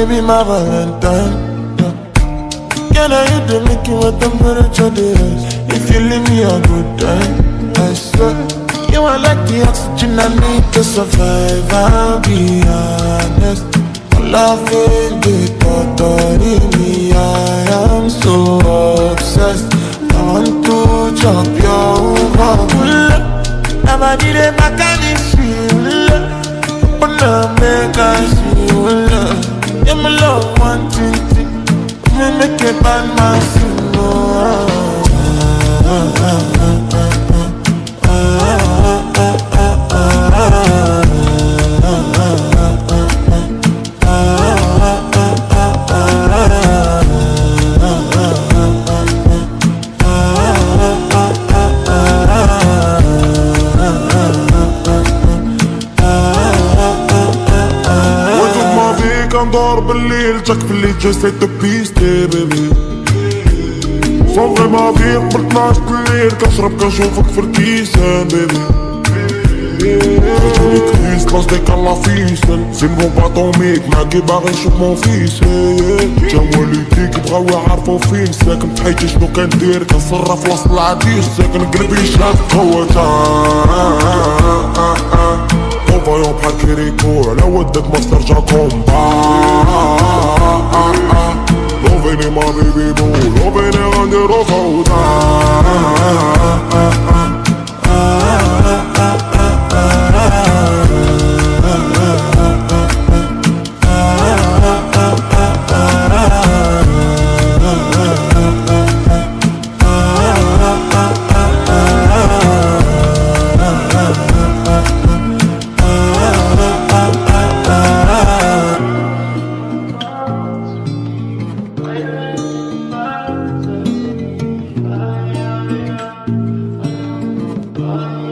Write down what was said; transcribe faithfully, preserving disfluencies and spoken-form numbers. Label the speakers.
Speaker 1: be my Valentine. Can I hit the making what temperature there is? If you leave me a good time, I swear. You are like the oxygen I need to survive, I'll be honest. Love is the thought of me, I am so obsessed. I want to chop your heart. Never did it back at this feel. Wanna make us feel. Yeah, my love one thing. Me make a bad man sing.
Speaker 2: ندور بالليل جاك في الليل جسيت بيستي بيبي صوفي ما فيك قبل اثناش الليل كنشرب كنشوفك في الكيسان بيبي خرجوني كريس لاش ديك الله فيسل زنبو باطوميك معاكي باغي نشوف مون فيس جا والديك بغاو يعرفو فين ساكن بحياتي شنو كندير كنصرف وسط العديس ساكن قلبي شاف هو تا فايون بحال كيريكو على ودك ما ترجع كومبا لوفيني ما بيبي بو لوفيني غنديرو فوضى
Speaker 1: Oh.